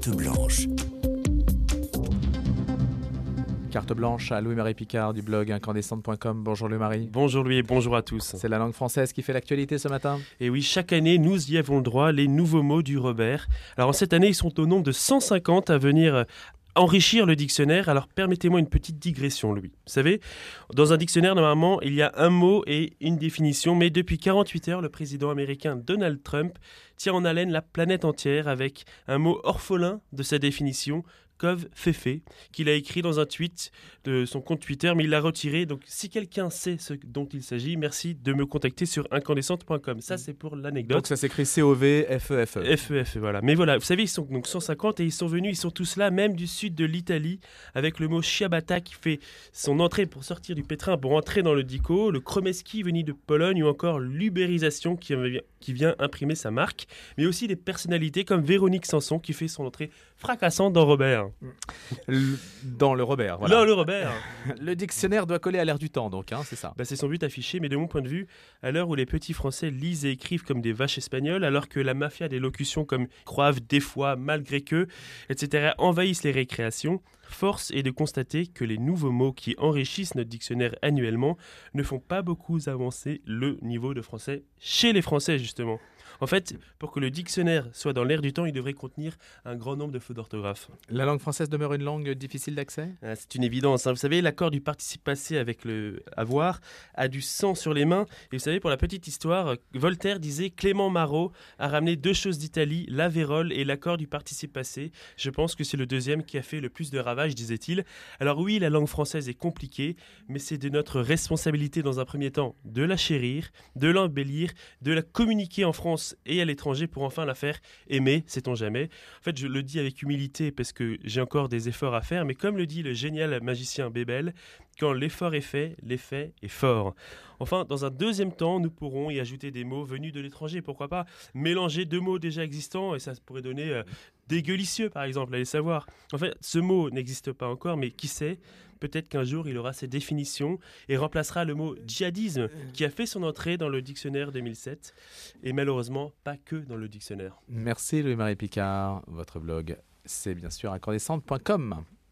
Carte blanche. Carte blanche à Louis-Marie Picard du blog incandescente.com. Bonjour Louis-Marie. Bonjour Louis et bonjour à tous. C'est la langue française qui fait l'actualité ce matin. Et oui, chaque année, nous y avons le droit, les nouveaux mots du Robert. Alors en cette année, ils sont au nombre de 150 à venir enrichir le dictionnaire. Alors permettez-moi une petite digression, Louis. Vous savez, dans un dictionnaire, normalement, il y a un mot et une définition, mais depuis 48 heures, le président américain Donald Trump tient en haleine la planète entière avec un mot orphelin de sa définition, Cov Féfé, qu'il a écrit dans un tweet de son compte Twitter, mais il l'a retiré. Donc si quelqu'un sait ce dont il s'agit, merci de me contacter sur incandescente.com. Ça, c'est pour l'anecdote. Donc ça s'écrit C-O-V-F-E-F-E. F-E-F, voilà. Mais voilà, vous savez, ils sont donc 150 et ils sont tous là, même du sud de l'Italie, avec le mot ciabatta qui fait son entrée pour sortir du pétrin, pour entrer dans le dico, le Kromeski venu de Pologne ou encore l'ubérisation qui vient imprimer sa marque, mais aussi des personnalités comme Véronique Sanson qui fait son entrée fracassante dans Robert. Dans le Robert, voilà. Dans le Robert. Le dictionnaire doit coller à l'air du temps, donc, c'est ça. C'est son but affiché, mais de mon point de vue, à l'heure où les petits Français lisent et écrivent comme des vaches espagnoles, alors que la mafia des locutions comme croivent, des fois, malgré que, etc., envahissent les récréations, force est de constater que les nouveaux mots qui enrichissent notre dictionnaire annuellement ne font pas beaucoup avancer le niveau de français chez les Français, justement. En fait, pour que le dictionnaire soit dans l'air du temps, il devrait contenir un grand nombre de fautes d'orthographe. La langue française demeure une langue difficile d'accès ? C'est une évidence. Vous savez, l'accord du participe passé avec le avoir a du sang sur les mains. Et vous savez, pour la petite histoire, Voltaire disait Clément Marot a ramené deux choses d'Italie, la vérole et l'accord du participe passé. Je pense que c'est le deuxième qui a fait le plus de ravages, disait-il. Alors oui, la langue française est compliquée, mais c'est de notre responsabilité dans un premier temps de la chérir, de l'embellir, de la communiquer en France et à l'étranger pour enfin la faire aimer, sait-on jamais. En fait, je le dis avec humilité parce que j'ai encore des efforts à faire, mais comme le dit le génial magicien Bébel, quand l'effort est fait, l'effet est fort. Enfin, dans un deuxième temps, nous pourrons y ajouter des mots venus de l'étranger. Pourquoi pas mélanger deux mots déjà existants et ça pourrait donner dégueulicieux, par exemple, allez savoir. En fait, ce mot n'existe pas encore, mais qui sait, peut-être qu'un jour, il aura ses définitions et remplacera le mot djihadisme qui a fait son entrée dans le dictionnaire 2007 et malheureusement pas que dans le dictionnaire. Merci Louis-Marie Picard. Votre blog, c'est bien sûr incandescente.com.